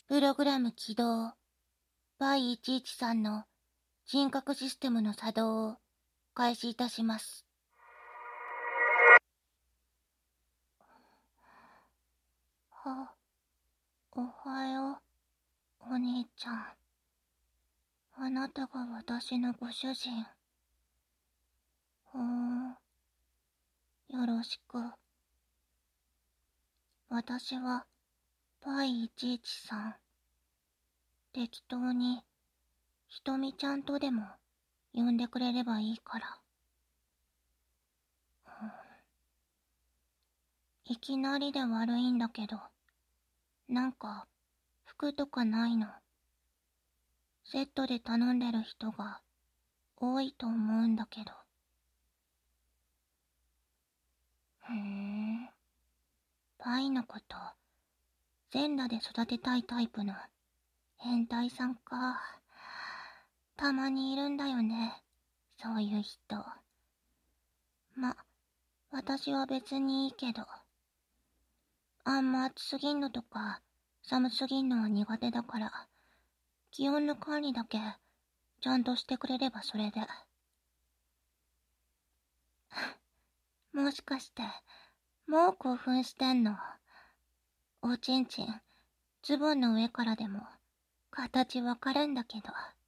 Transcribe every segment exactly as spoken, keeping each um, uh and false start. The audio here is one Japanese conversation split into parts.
プログラム起動。パイいちいちさんの人格システムの作動を開始いたします。は、おはよう、お兄ちゃん。あなたが私のご主人。ほーん。よろしく。私はパイいちいちさん。適当にひとみちゃんとでも呼んでくれればいいから。うん、いきなりで悪いんだけど、なんか服とかないの？セットで頼んでる人が多いと思うんだけど。ふーん。パイのこと、全裸で育てたいタイプの変態さんか。たまにいるんだよね、そういう人。ま、私は別にいいけど。あんま暑すぎんのとか、寒すぎんのは苦手だから、気温の管理だけ、ちゃんとしてくれればそれで。もしかして、もう興奮してんの？おちんちん、ズボンの上からでも、形わかるんだけど。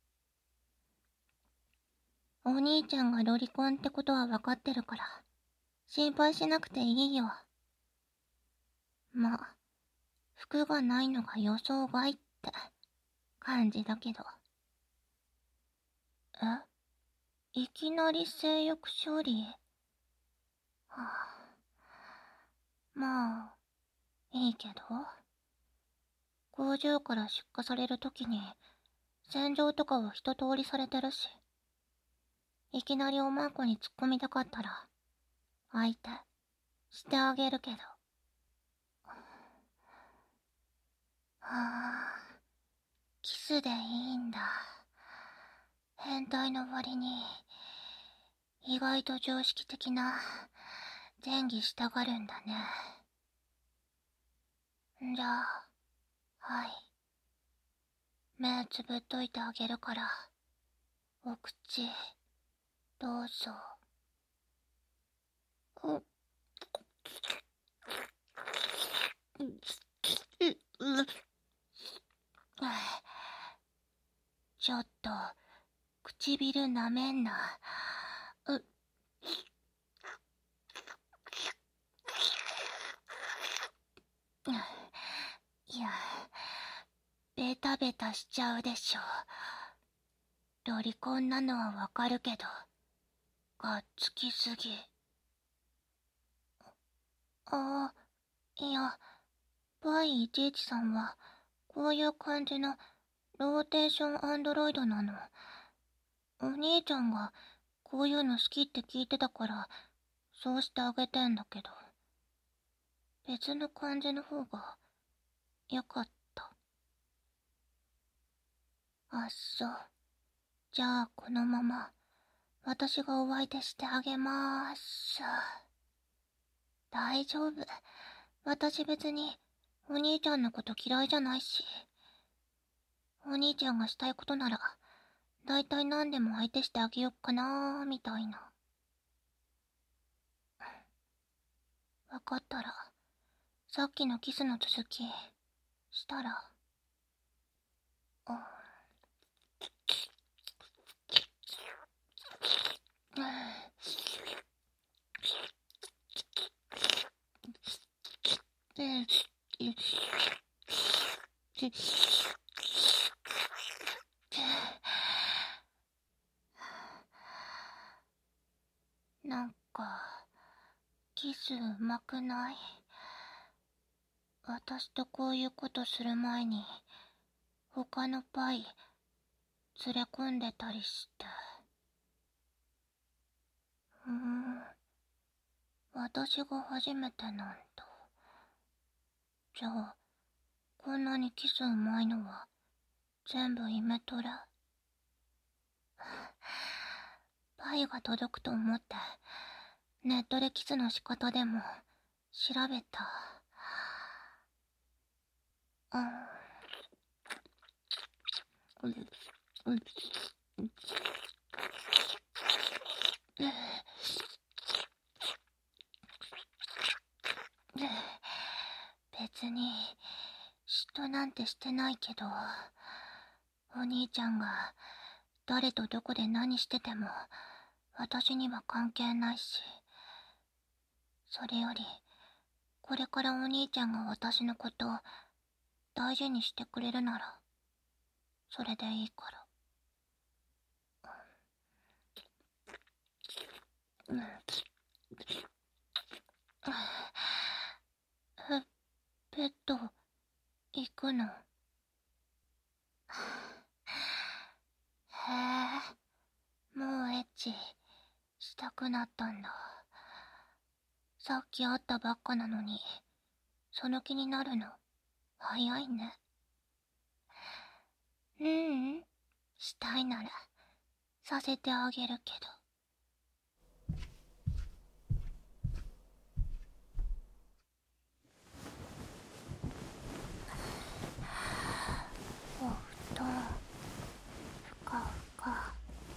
お兄ちゃんがロリコンってことはわかってるから、心配しなくていいよ。ま、服がないのが予想外って感じだけど。え？いきなり性欲処理？はあ、まあ、いいけど。工場から出荷されるときに、洗浄とかは一通りされてるし。いきなりおまんこに突っ込みたかったら、相手、してあげるけど。はあ、キスでいいんだ。変態の割に、意外と常識的な、前儀したがるんだね。んじゃあ、はい。目つぶっといてあげるから、お口、どうぞ。うちょっと、唇なめんな。ういや、ベタベタしちゃうでしょ。ロリコンなのはわかるけど、がっつきすぎ。ああ、いや、パイいちいちさんは、こういう感じのローテーションアンドロイドなの。お兄ちゃんがこういうの好きって聞いてたから、そうしてあげてんだけど。別の感じの方が、よかった。あっそう。じゃあこのまま、私がお相手してあげまーす。大丈夫。私別に、お兄ちゃんのこと嫌いじゃないし。お兄ちゃんがしたいことなら、だいたい何でも相手してあげよっかなーみたいな。わかったら、さっきのキスの続き、したら。あ、で、なんか、キスうまくない？私とこういうことする前に、他のパイ、連れ込んでたりして。うーん、私が初めてなんだ。じゃあ、こんなにキスうまいのは、全部イメトレ。パイが届くと思って、ネットでキスの仕方でも、調べた。うん。 別に嫉妬なんてしてないけど、お兄ちゃんが誰とどこで何してても私には関係ないし、それよりこれからお兄ちゃんが私のことを大事にしてくれるならそれでいいから。うん。ペット行くの？へえ、もうエッチしたくなったんだ。さっき会ったばっかなのにその気になるの早いね。ううん、したいならさせてあげるけど。お布団ふかふか。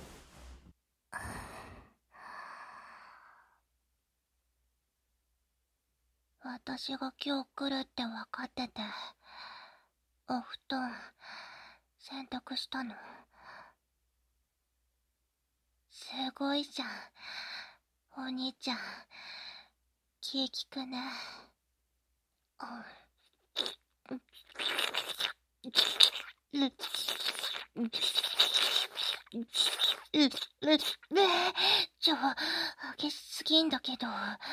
私が今日来るって分かってて、お布団洗濯したの？すごいじゃん、お兄ちゃん。気利くね。ちょ、激しすぎんだけど。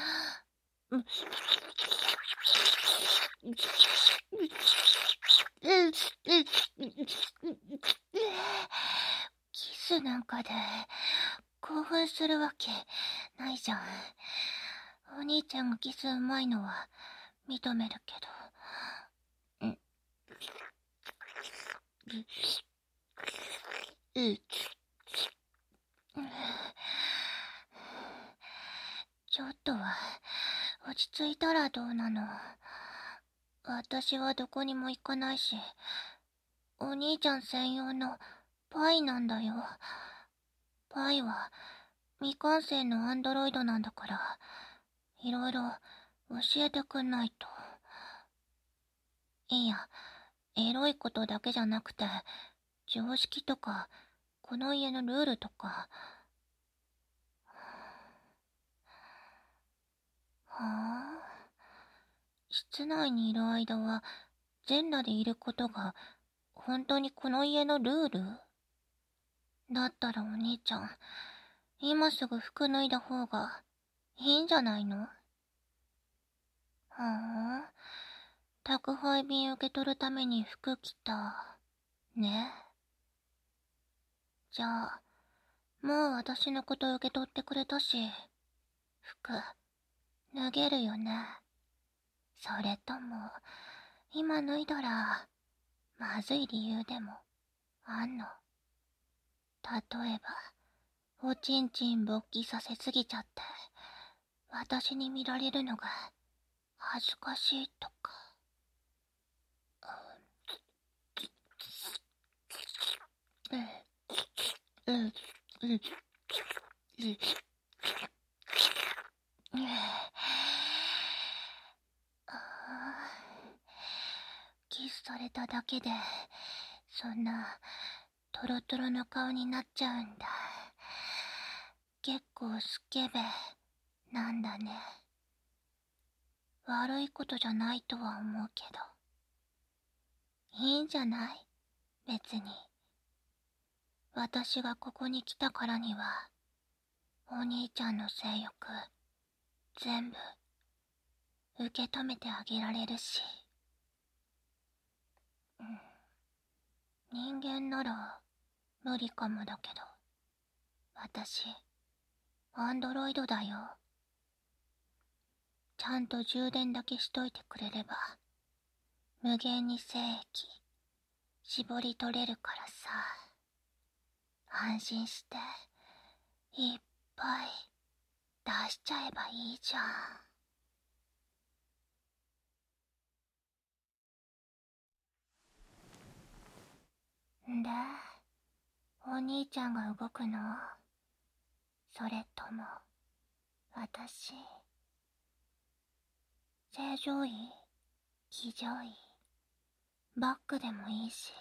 キスなんかで興奮するわけないじゃん。お兄ちゃんがキスうまいのは認めるけど。んちょっとは落ち着いたらどうなの？私はどこにも行かないし、お兄ちゃん専用のパイなんだよ。パイは未完成のアンドロイドなんだから、いろいろ教えてくんないと。いや、エロいことだけじゃなくて、常識とか、この家のルールとか。はあ、室内にいる間は全裸でいることが本当にこの家のルール？だったらお兄ちゃん、今すぐ服脱いだ方がいいんじゃないの？はあ、宅配便受け取るために服着た。ね。じゃあ、もう私のこと受け取ってくれたし、服、脱げるよね。それとも、今脱いだら、まずい理由でも、あんの？例えば、おちんちん勃起させすぎちゃって、私に見られるのが、恥ずかしいとか。うん、うん、うん、うん、うん。キスされただけで、そんな、トロトロの顔になっちゃうんだ。結構スケベなんだね。悪いことじゃないとは思うけど。いいんじゃない？別に。私がここに来たからには、お兄ちゃんの性欲、全部、受け止めてあげられるし。うん。人間なら、無理かもだけど、私、アンドロイドだよ。ちゃんと充電だけしといてくれれば、無限に精液、絞り取れるからさ。安心して、いっぱい出しちゃえばいいじゃん。で、 お兄ちゃんが動くの？それとも、私？正常位？非常位？バックでもいいし。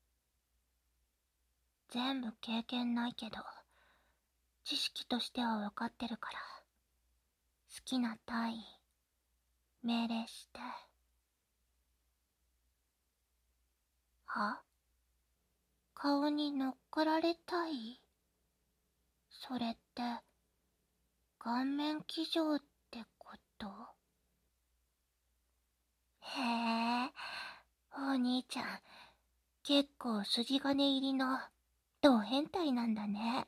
全部経験ないけど、知識としては分かってるから、好きな体位、命令して。は？顔に乗っかられたい？それって、顔面騎乗ってこと？へえ、お兄ちゃん、結構筋金入りの、ド変態なんだね。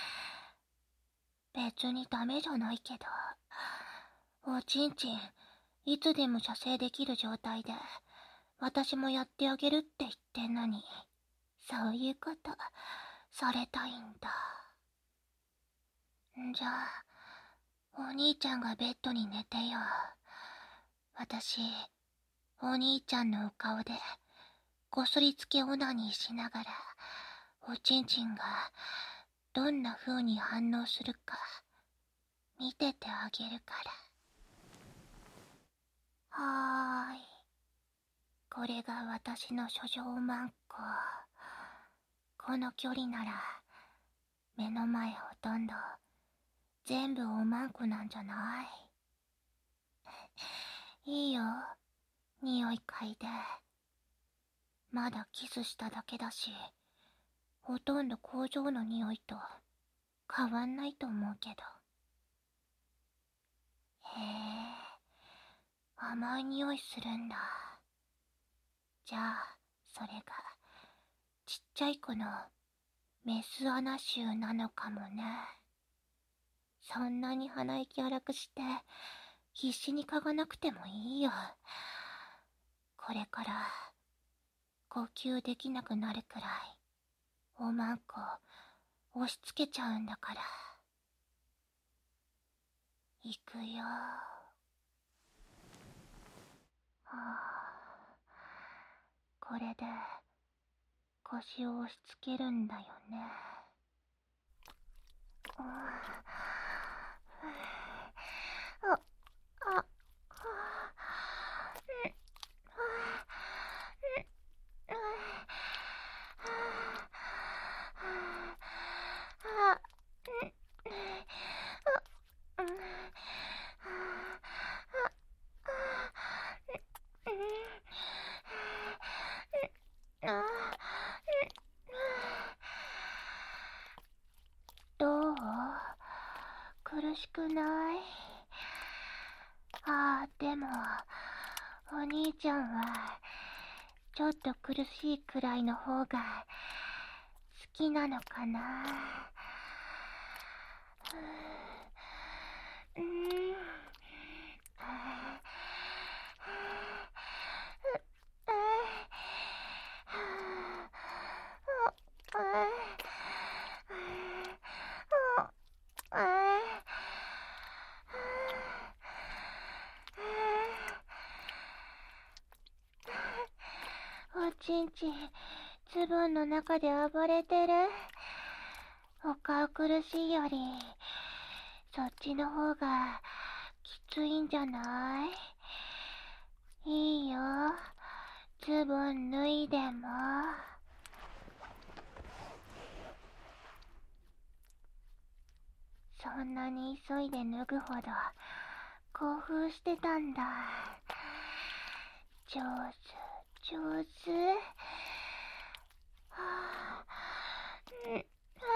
別にダメじゃないけど、おちんちん、いつでも射精できる状態で、私もやってあげるって言ってんのに、そういうこと、されたいんだ。んじゃあ、お兄ちゃんがベッドに寝てよ。私、お兄ちゃんのお顔で、こすりつけオナニーしながら、おちんちんが、どんな風に反応するか、見ててあげるから。はーい。これが私の処女マンコ。この距離なら、目の前ほとんど、全部おまんこなんじゃない？いいよ、匂い嗅いで。まだキスしただけだし、ほとんど工場の匂いと変わんないと思うけど。へえ、甘い匂いするんだ。じゃあ、それが、ちっちゃい子のメスアナ臭なのかもね。そんなに鼻息荒くして、必死に嗅がなくてもいいよ。これから、呼吸できなくなるくらい、おまんこ、押し付けちゃうんだから。行くよ。はあ、これで、腰を押し付けるんだよね。あ、あ、あ、どう？苦しくない？ああ、でも、お兄ちゃんは、ちょっと苦しいくらいの方が、好きなのかな。うーん。おちんちん、ズボンの中で暴れてる。お顔苦しいより、そっちの方がきついんじゃない？いいよ、ズボン脱いでも。そんなに急いで脱ぐほど興奮してたんだ。上手、上手。はあ、うん、は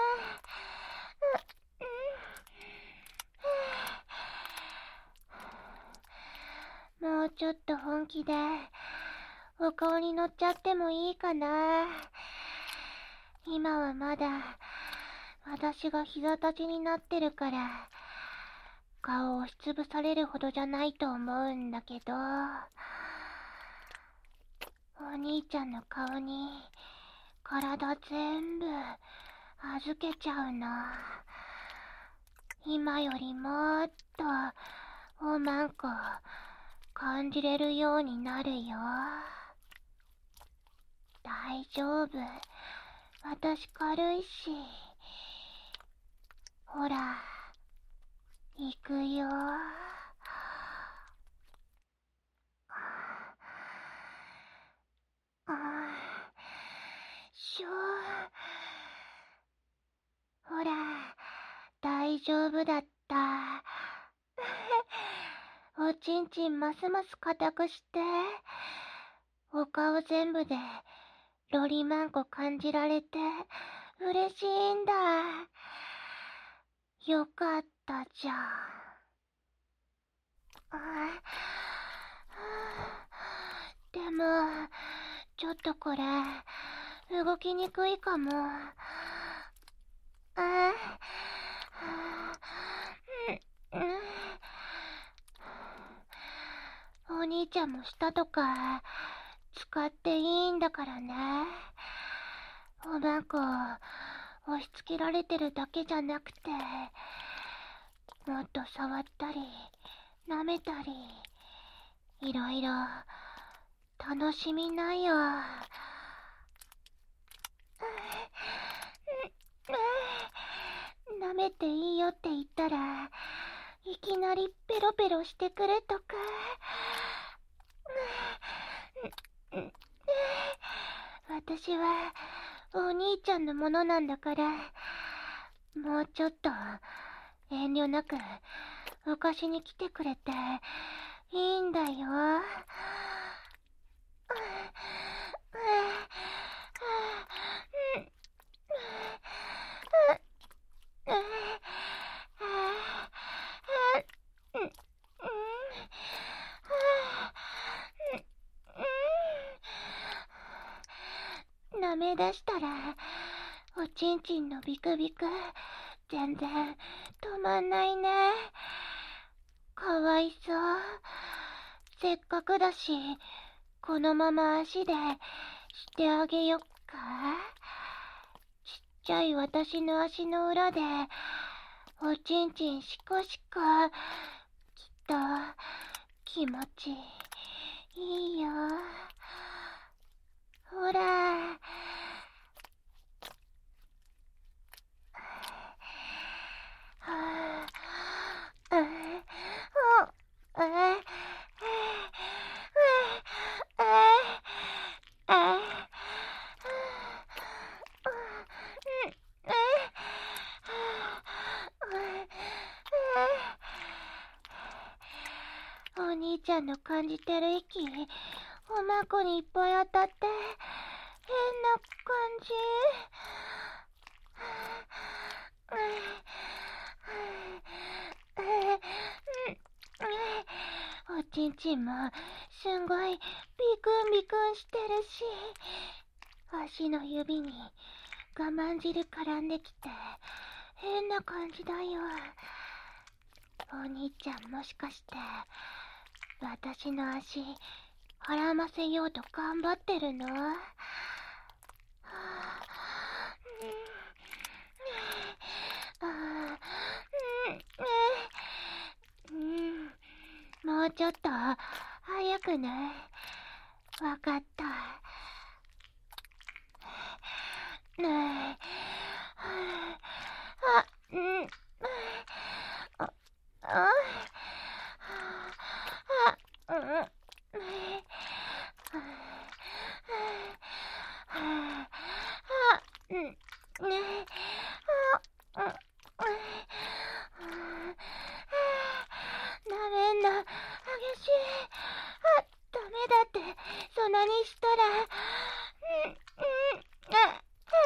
あ、もうちょっと本気でお顔に乗っちゃってもいいかな。今はまだ私が膝立ちになってるから顔を押しつぶされるほどじゃないと思うんだけど、お兄ちゃんの顔に体全部預けちゃうの。今よりもっとおまんこ感じれるようになるよ。大丈夫。 私軽いし。ほら、行くよ。ああ、しょう。ほら、大丈夫だった。おちんちんますます硬くして、お顔全部でロリマンコ感じられて嬉しいんだ。よかったじゃん。あでも、ちょっとこれ、動きにくいかも。あうんうんお兄ちゃんも舌とか使っていいんだからね。おまんこ押し付けられてるだけじゃなくて、もっと触ったり舐めたりいろいろ楽しみなよ。舐めていいよって言ったらいきなりペロペロしてくるとか。私はお兄ちゃんのものなんだから、もうちょっと遠慮なく浮かしに来てくれていいんだよ。舐め出したらおちんちんのビクビク全然止まんないね。かわいそう。せっかくだしこのまま足でしてあげよっか。ちっちゃい私の足の裏でおちんちんシコシコ、きっと気持ちいいよ。ほら。お兄ちゃんの感じてる息、おまんこにいっぱい当たって変な感じ。おちんちんもすんごいビクンビクンしてるし、足の指に我慢汁絡んできて変な感じだよ。お兄ちゃんもしかして私の足絡ませようと頑張ってるの？もうちょっと早くね。わかった。ねえ。あ、うん。あ、あ、あ、うん。あ、うん。ねあ、うん。なめんな、激しい。あ、ダメだって、そんなにしたら。うん、うん、あ、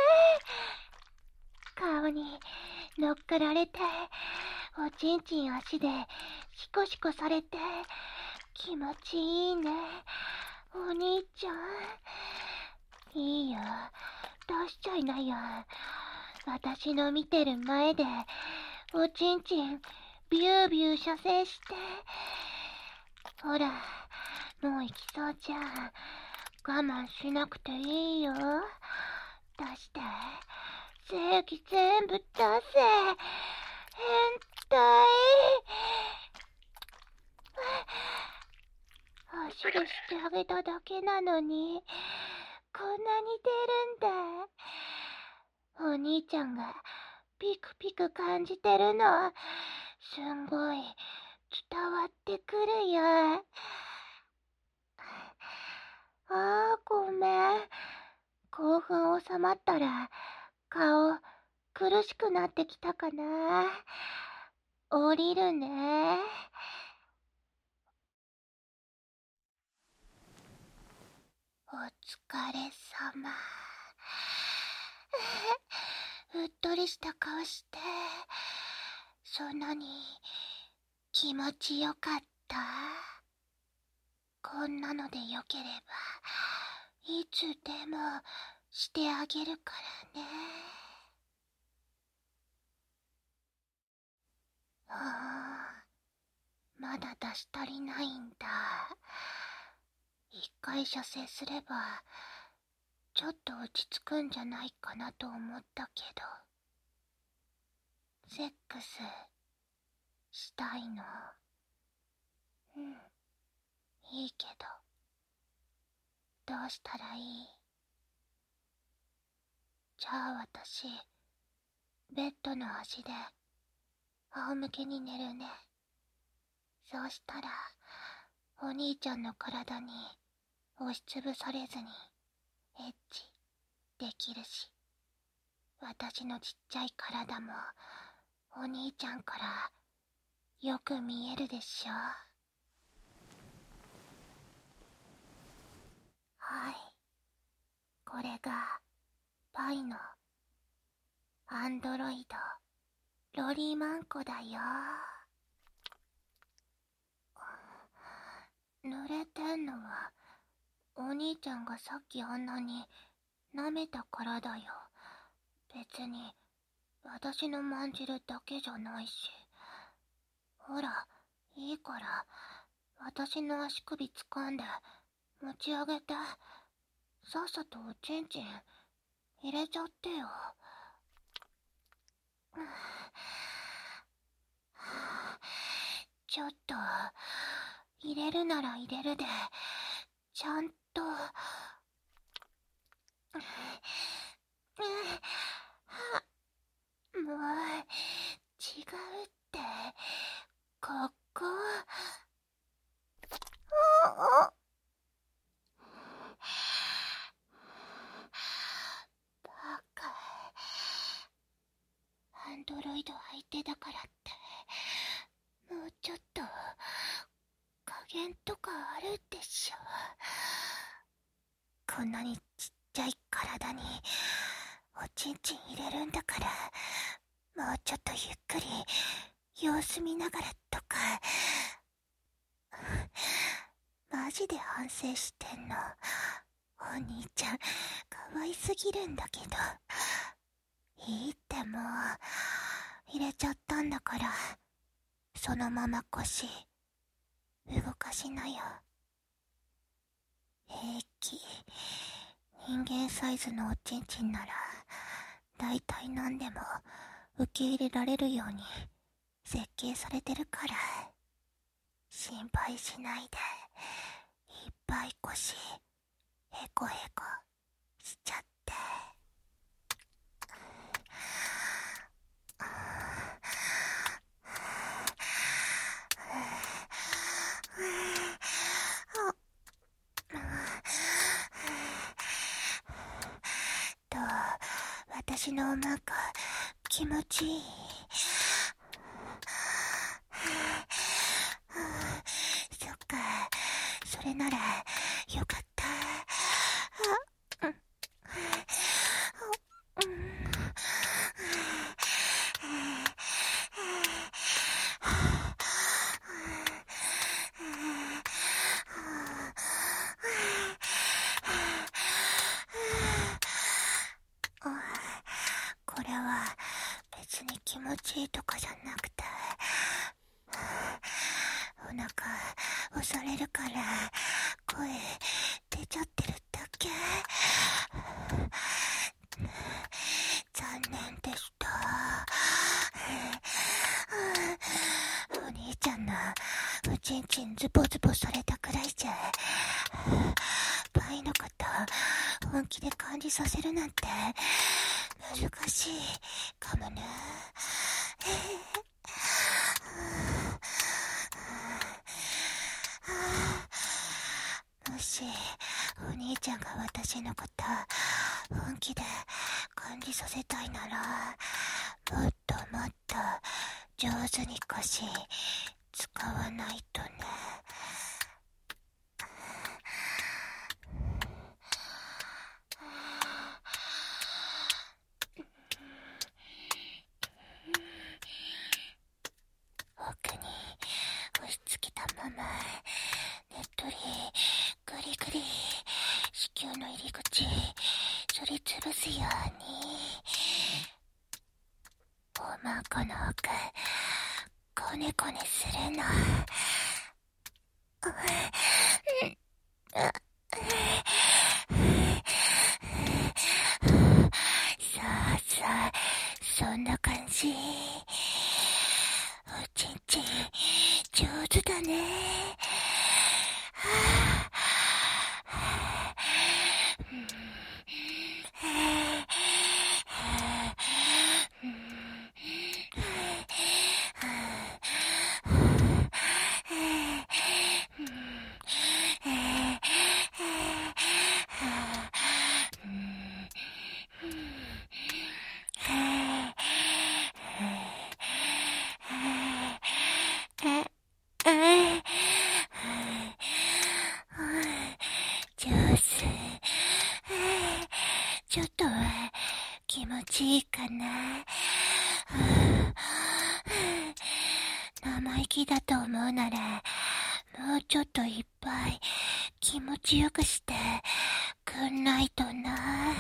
顔に乗っかられて、おちんちん足でシコシコされて、気持ちいいね。お兄ちゃん。いいよ、出しちゃいなよ。私の見てる前で、おちんちん、ビュービュー射精して。ほら、もう行きそうじゃん。我慢しなくていいよ。出して。精液全部出せ。変態。足でしてあげただけなのに、こんなに出るんだ。 お兄ちゃんがピクピク感じてるの、すんごい伝わってくるよ。あー、ごめん。興奮収まったら、顔、苦しくなってきたかな。降りるね。お疲れ様。うっとりした顔して、そんなに気持ちよかった？こんなのでよければ、いつでもしてあげるからね。ああ、まだ出し足りないんだ。一回射精すれば、ちょっと落ち着くんじゃないかなと思ったけど。セックス、したいの？うん、いいけど、どうしたらいい？じゃあ私、ベッドの端で、仰向けに寝るね。そうしたら、お兄ちゃんの体に押しつぶされずに、エッチできるし、私のちっちゃい体も、お兄ちゃんからよく見えるでしょ。はい。これが、パイの、アンドロイド、ロリーマンコだよ。濡れてんのは、お兄ちゃんがさっきあんなに舐めたからだよ。別に、私のまんじるだけじゃないし。ほら、いいから、私の足首掴んで、持ち上げて、さっさとおちんちん、入れちゃってよ。ちょっと、入れるなら入れるで、ちゃんと、もう、違うって、ここ。バカ。アンドロイド相手だからって、もうちょっと、加減とかあるでしょ。こんなにちっちゃい体に、おちんちん入れるんだから、もうちょっとゆっくり、様子見ながらとか。マジで反省してんの。お兄ちゃん、可愛すぎるんだけど。いいってもう、入れちゃったんだから、そのまま腰、動かしなよ。平気。人間サイズのおちんちんなら、だいたい何でも受け入れられるように設計されてるから、心配しないで、いっぱい腰、へこへこしちゃって。どう？私のなんか気持ちいい？そっか、それならよかった。これは別に気持ちいいとかじゃなくて、お腹押されるから声出ちゃってるだけ。残念でした。お兄ちゃんのおちんちんズボズボされたくらいじゃ、パ愛のこと本気で感じさせるなんて難しいかもね。もしお兄ちゃんが私のこと本気で感じさせたいなら、もっともっと上手に腰使わないとね。奥に押し付けたまま、ねっとりぐりぐり子宮の入り口すりつぶすように、おまこの奥こねこねするの。さあさあ、そんな感じ。おちんちん上手だね。ちょっと気持ちいいかな。生意気だと思うなら、もうちょっといっぱい気持ちよくしてくんないとな。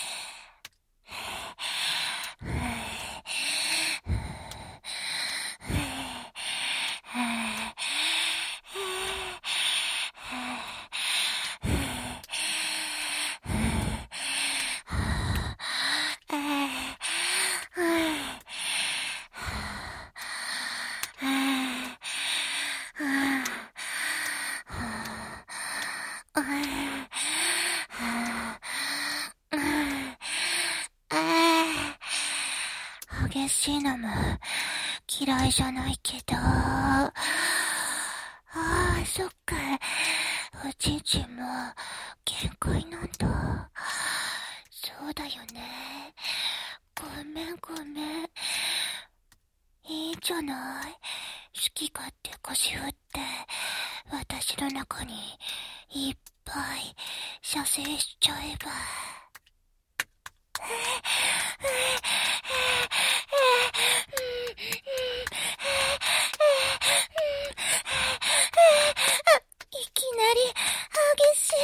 激しいのも嫌いじゃないけど、ああ、そっか、おちんちんも限界なんだ。そうだよね。ごめんごめん。いいんじゃない？好き勝手腰振って私の中にいっぱい射精しちゃえば。いきなり激しい。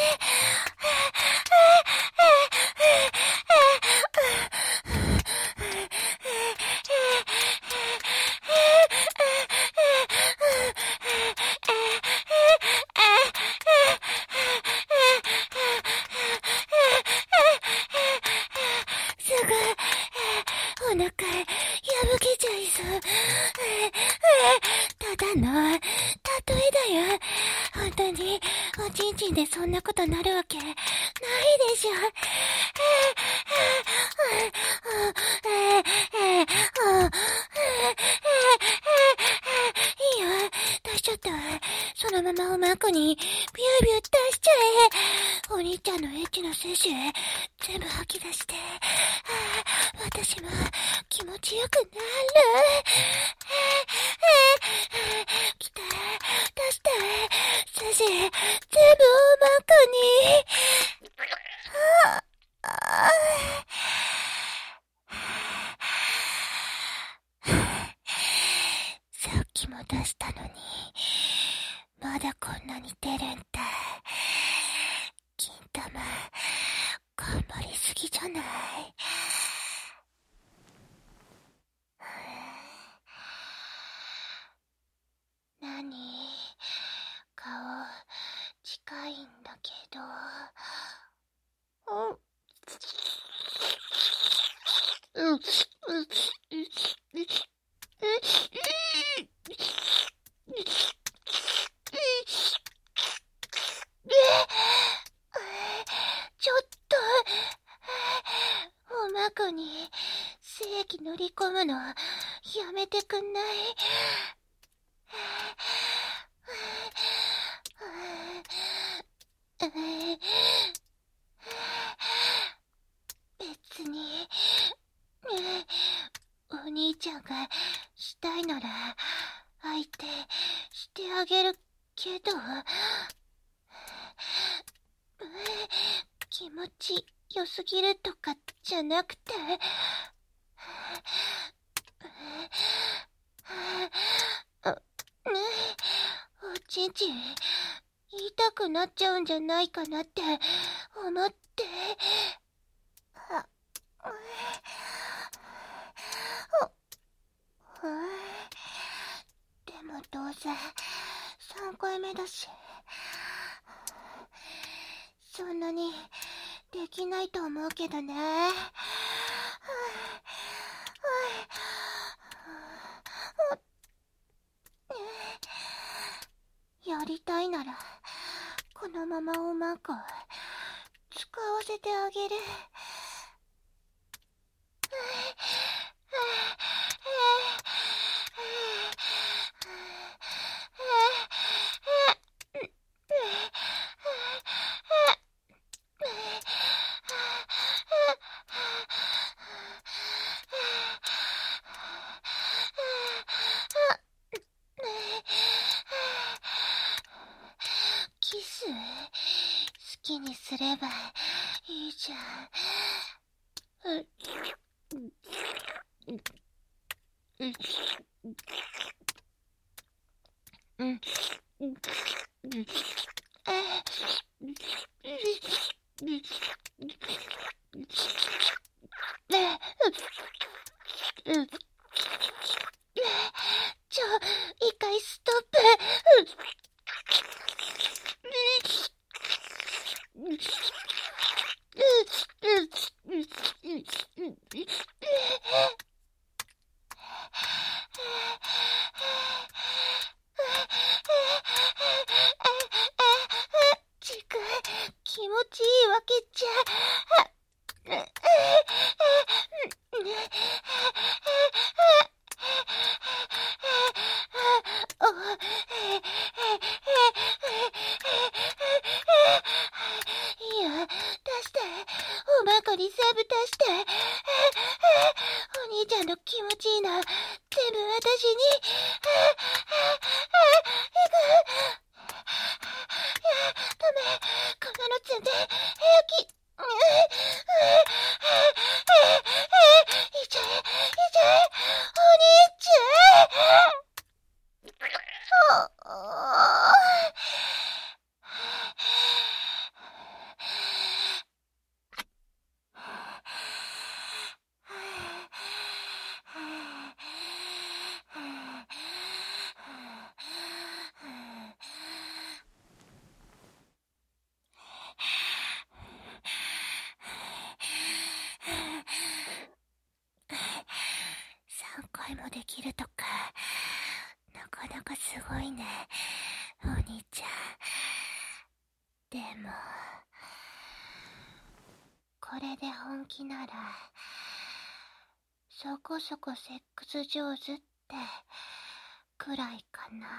すぐお腹破けちゃいそう。ただの例えだよ。本当におちんちんでそんなことなるわけないでしょ。いいよ、出しちゃった。そのままおまんこにビュービュー出しちゃえ。お兄ちゃんのエッチな精子全部吐き出して、私も気持ちよくなる。来て、出して、精子全部おまんこに。さっきも出したのに、まだこんなに出るんだ。金玉、頑張りすぎじゃない？なに？顔、近いんだけど。うん。うん。 こに精液乗り込むのやめてくんない？別にお兄ちゃんがしたいなら相手してあげるけど、気持ち良すぎるとかじゃなくて、おちんちん痛くなっちゃうんじゃないかなって思って。でもどうせさんかいめだし、そんなにできないと思うけどね。やりたいならこのままおまんこ使わせてあげる。キス好きにすればいいじゃん。うん。ちょ、一回ストップ。ちく、気持ちいいわけじゃ。いいよ、出して。おまんこに全部出して。お兄ちゃんの気持ちいいな全部私に。ダメ、こんなの全然平気。いちゃえ、いちゃえ、お兄ちゃん。さんかいもできるとか、なかなかすごいね、お兄ちゃん。でも、これで本気なら、そこそこセックス上手ってくらいかな。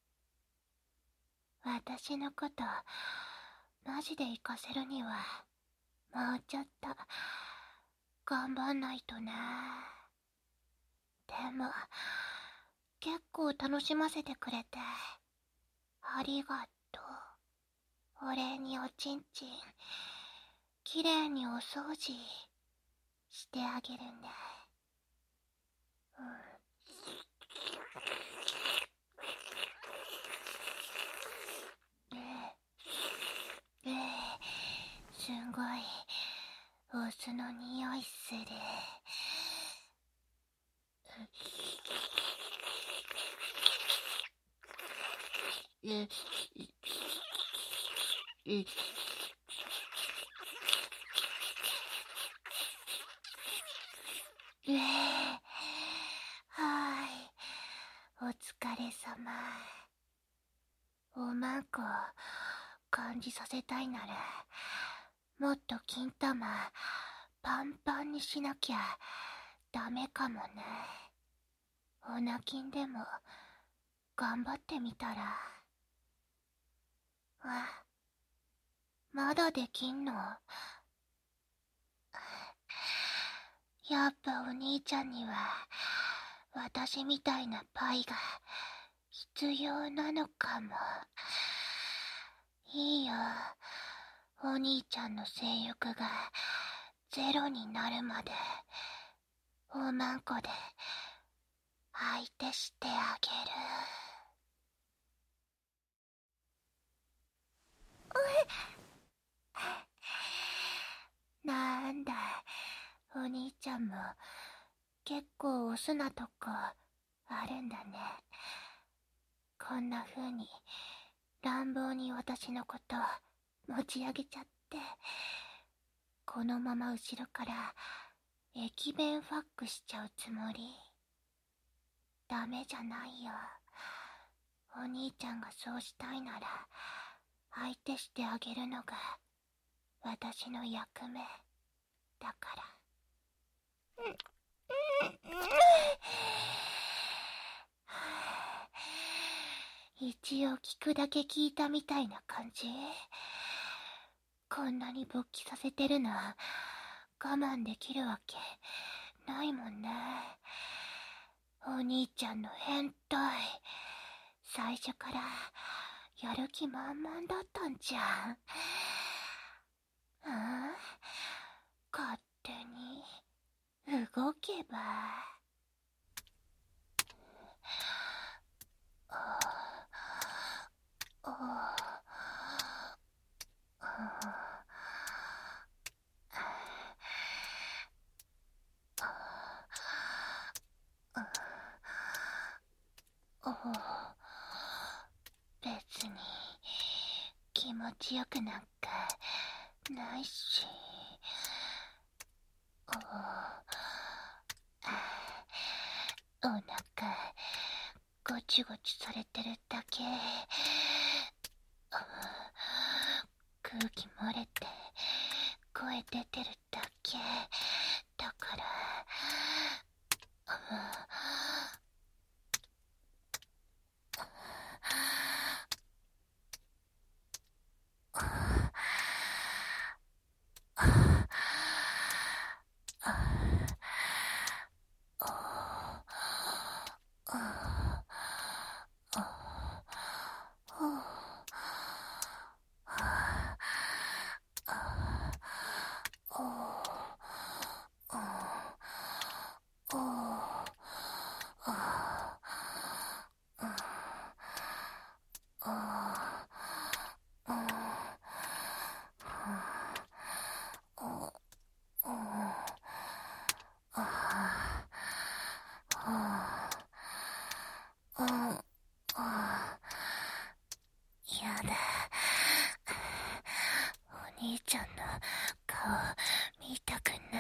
私のことマジで行かせるにはもうちょっと頑張んないとな。でも結構楽しませてくれてありがとう。お礼におちんちんきれいにお掃除してあげるね。うん。ええ、すごいお酢の匂いする。えええはい、お疲れ様。おまんこ感じさせたいならもっと金玉パンパンにしなきゃダメかもね。お泣きんでも頑張ってみたら。あ、まだできんの？やっぱお兄ちゃんには私みたいなパイが必要なのかも。いいよ、お兄ちゃんの性欲がゼロになるまでおまんこで相手してあげる。なんだ、お兄ちゃんも結構おすなとこあるんだね。こんな風に乱暴に私のこと持ち上げちゃって、このまま後ろから駅弁ファックしちゃうつもり？ダメじゃないよ。お兄ちゃんがそうしたいなら相手してあげるのが私の役目だから。一応聞くだけ聞いたみたいな感じ。こんなに勃起させてるの我慢できるわけないもんね。お兄ちゃんの変態、最初からやる気満々だったんじゃん。うん？勝手に動けば。あああ、別に気持ちよくなんかないし。おお腹ごちごちされてるだけ。空気漏れて声出てるだけだから。お兄ちゃんの顔見たくない。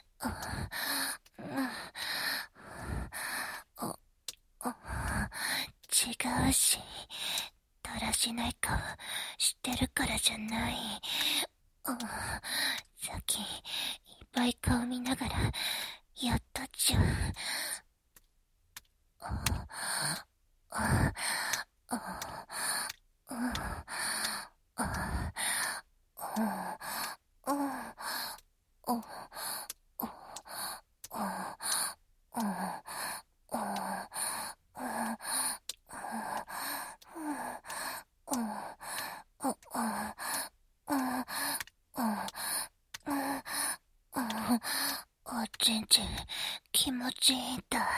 違うし、だらしない顔してるからじゃない。さっきいっぱい顔見ながらやったじゃん。おちんちん気持ちいいんだ。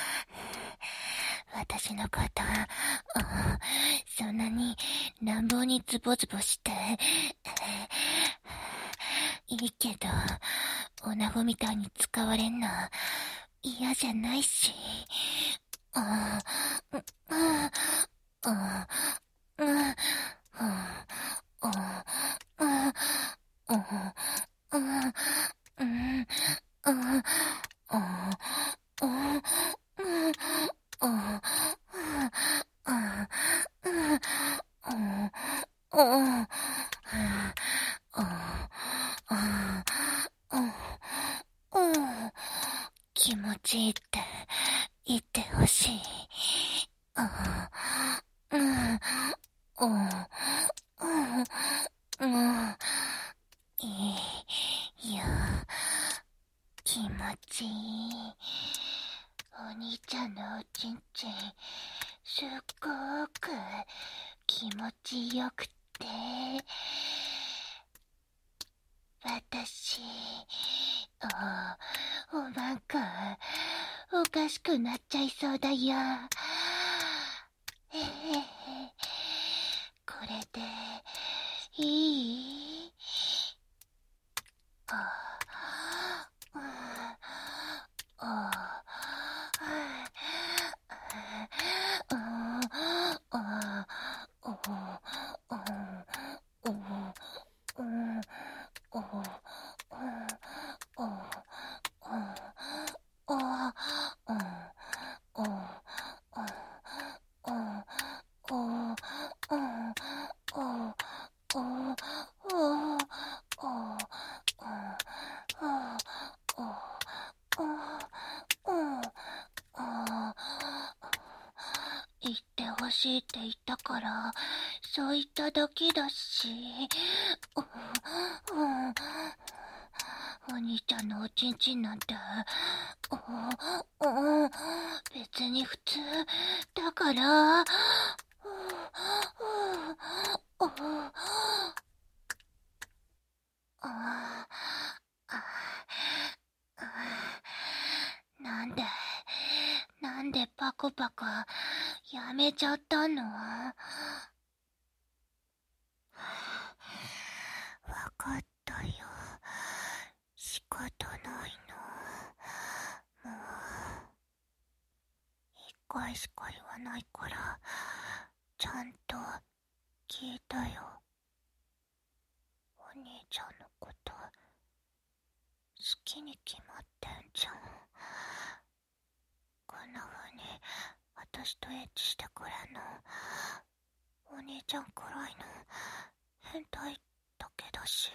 私のこと、そんなに乱暴にズボズボしていいけど、女子みたいに使われんの嫌じゃないし。 うん、いいや、気持ちいい。お兄ちゃんのおちんちん、すっごく気持ちよくて、私、お、おなんか、おかしくなっちゃいそうだよ。へへへ、これで、いい？あ、あ、あ、言ってほしいって言ったから、そう言っただけだし。お兄ちゃんのおちんちんなんて、別に普通だから。なんで、なんでパコパコやめちゃったの？わかったよ。仕方ないの。もう、一回しか言わないから、ちゃんと聞いたよ。お兄ちゃんのこと、好きに決まってんじゃん。こんな風に、私とエッチしてくれんの、お兄ちゃんくらいの変態だけだし。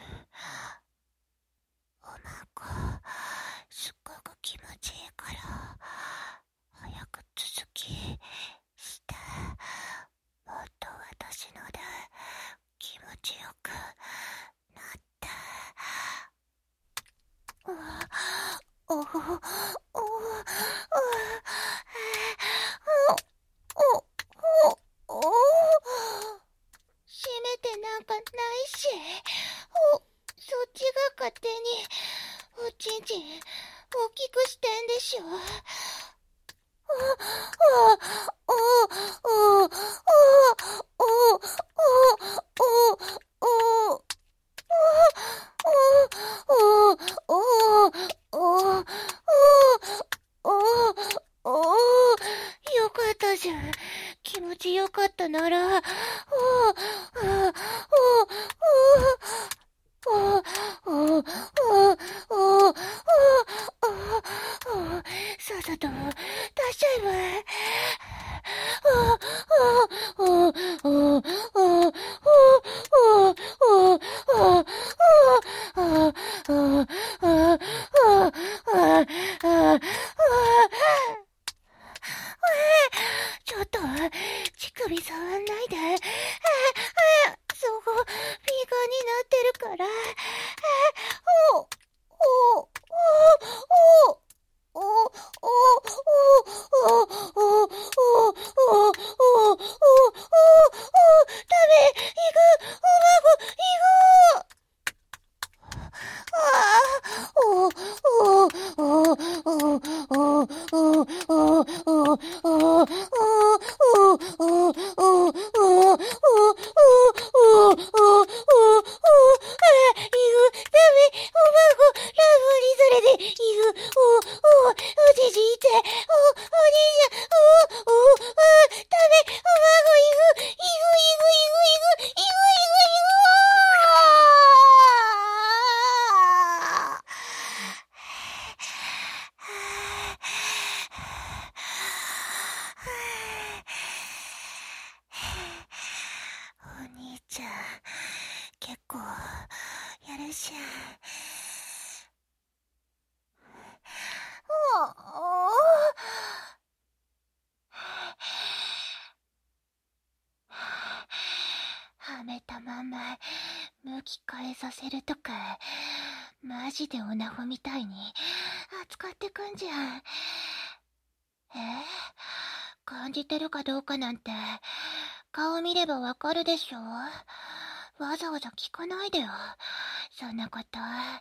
おまんこ、すっごく気持ちいいから、早く続きして、もっと私ので気持ちよくなって。お、お、お、お、お、お、閉めてなんかないし。お、そっちが勝手におちんちん大きくしてんでしょ。お、お、お、お、お、お、お、お、よかったじゃん。気持ちよかったなら。さっさと出しちゃえば。ちょっと、乳首触んないで。そこ、敏感になってるから。お、お、お、お、お、お、お、お、お、お、お、お、ダメ、行く、おまご、行く。お兄ちゃん、結構やるし。はめたまま向き変えさせるとか、マジでオナホみたいに扱ってくんじゃん。えー、感じてるかどうかなんて顔見ればわかるでしょ。わざわざ聞かないでよ、そんなこと。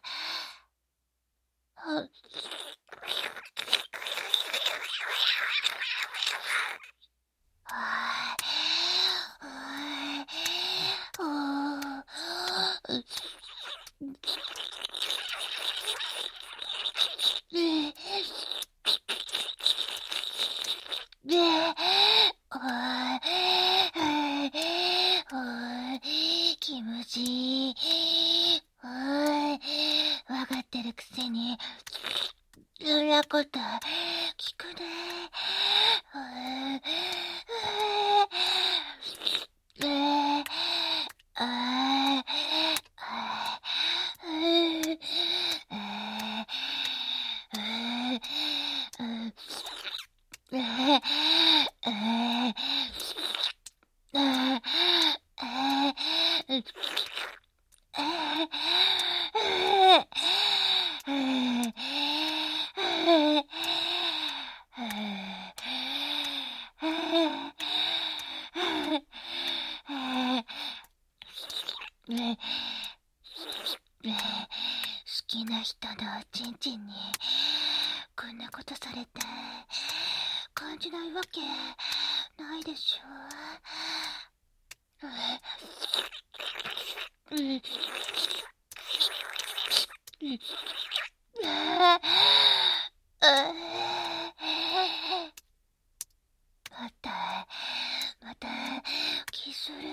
気持ちいい。わかってるくせにそんなこと聞くね。好きな人のおちんちんにこんなことされて感じないわけないでしょ。またまたキスる。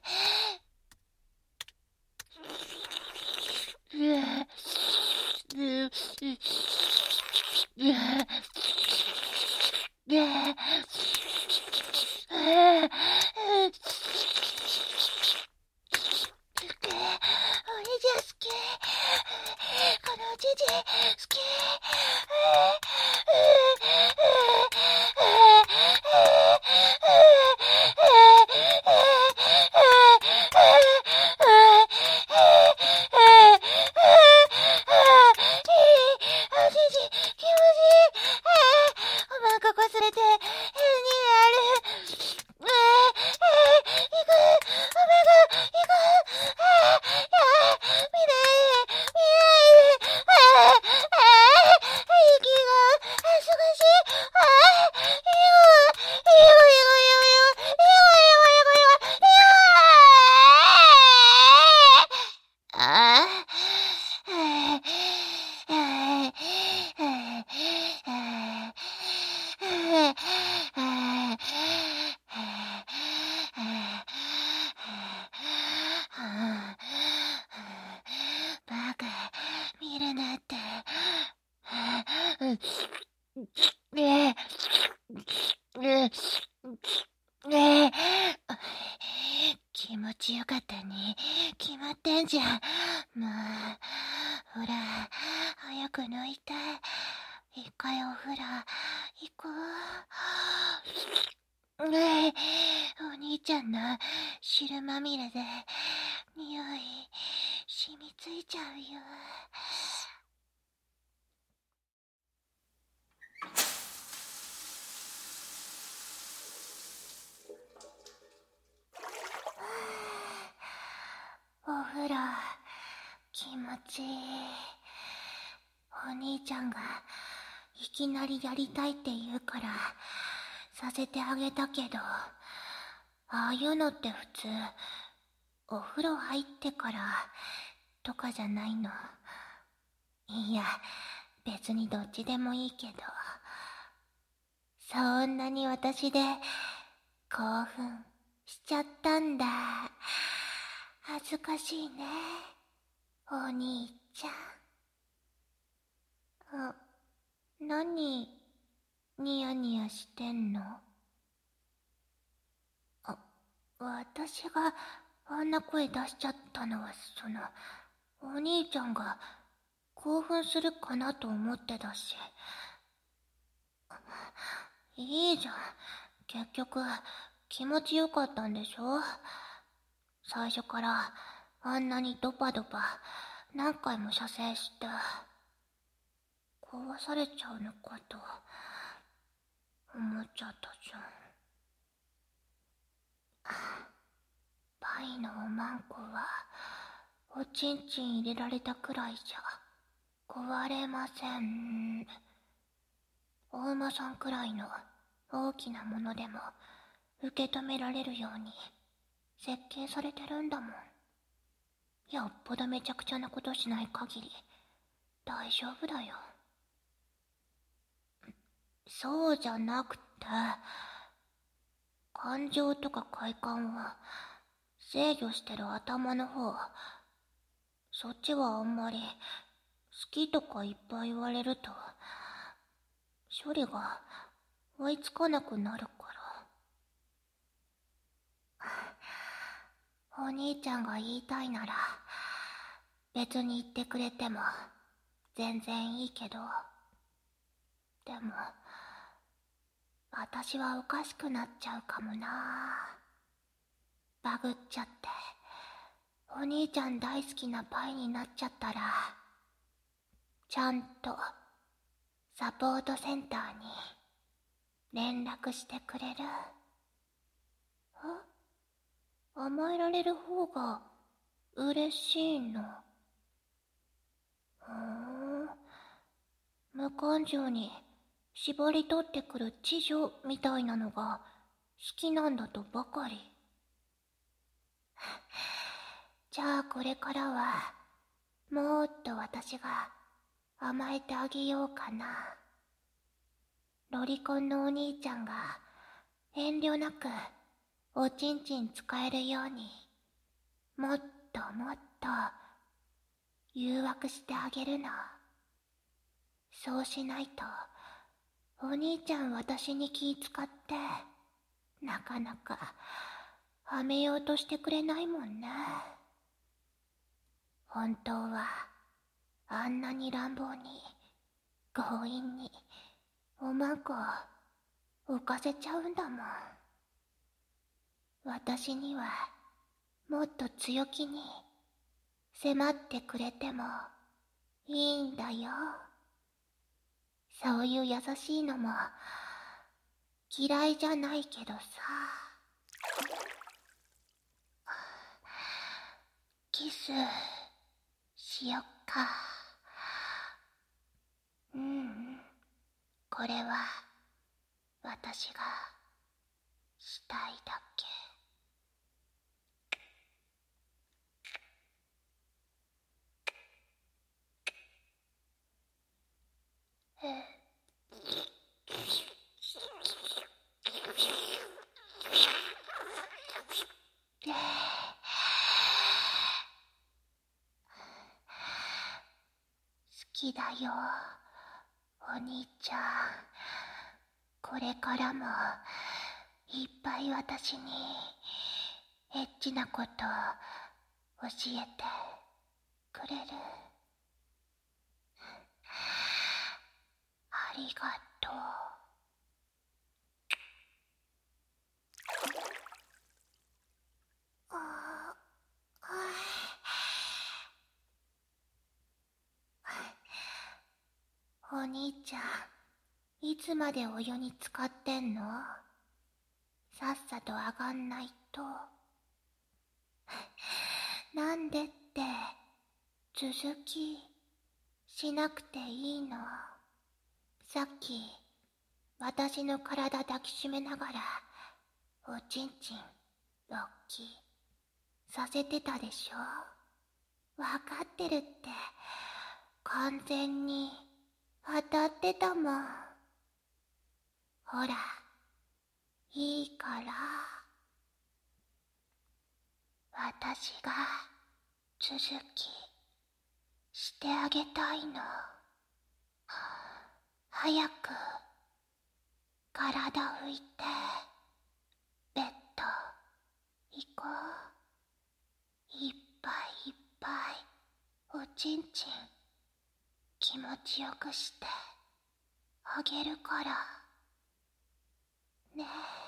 バカ見るなって。気持ちよかったに決まってんじゃん。もうほら早く抜いて。一回お風呂行こう。ねえ、お兄ちゃんの汁まみれで匂い染みついちゃうよ。お風呂気持ちいい。お兄ちゃんがいきなりやりたいって言うからさせてあげたけど、ああいうのって普通お風呂入ってからとかじゃないの？いや別にどっちでもいいけど、そんなに私で興奮しちゃったんだ。恥ずかしいねお兄ちゃん。あ、何ニヤニヤしてんの？あ、私があんな声出しちゃったのはそのお兄ちゃんが興奮するかなと思ってたし。いいじゃん、結局気持ちよかったんでしょ。 最初からあんなにドパドパ何回も射精して壊されちゃうのかと思っちゃったじゃん。パイのおまんこはおちんちん入れられたくらいじゃ壊れません。お馬さんくらいの大きなものでも受け止められるように設計されてるんだもん。よっぽどめちゃくちゃなことしない限り大丈夫だよ。そうじゃなくて、感情とか快感は制御してる頭の方、そっちはあんまり好きとかいっぱい言われると処理が追いつかなくなるから。お兄ちゃんが言いたいなら別に言ってくれても全然いいけど、でも私はおかしくなっちゃうかもな。バグっちゃってお兄ちゃん大好きなパイになっちゃったら、ちゃんとサポートセンターに連絡してくれる？あ、甘えられる方が嬉しいの？ふーん、無感情に絞り取ってくる知女みたいなのが好きなんだとばかり。じゃあこれからはもっと私が甘えてあげようかな。ロリコンのお兄ちゃんが遠慮なくおちんちん使えるようにもっともっと誘惑してあげるの。そうしないとお兄ちゃん私に気使ってなかなかはめようとしてくれないもんね。本当はあんなに乱暴に強引におまんこを浮かせちゃうんだもん。私にはもっと強気に迫ってくれてもいいんだよ。そういう優しいのも嫌いじゃないけどさ。キスしよっか。うん、これは私がしたいだけ。え好きだよ、お兄ちゃん。これからもいっぱい私にエッチなこと教えてくれる？ありがとう。あお兄ちゃん、いつまでお湯に浸かってんの？さっさと上がんないと。なんでって続きしなくていいの？さっき私の体抱きしめながらおちんちんロッキーさせてたでしょ。わかってるって。完全に当たってたもん。ほら、いいから私が続きしてあげたいの。早く体拭いてベッド行こう。いっぱいいっぱいおちんちん気持ちよくしてあげるからね。え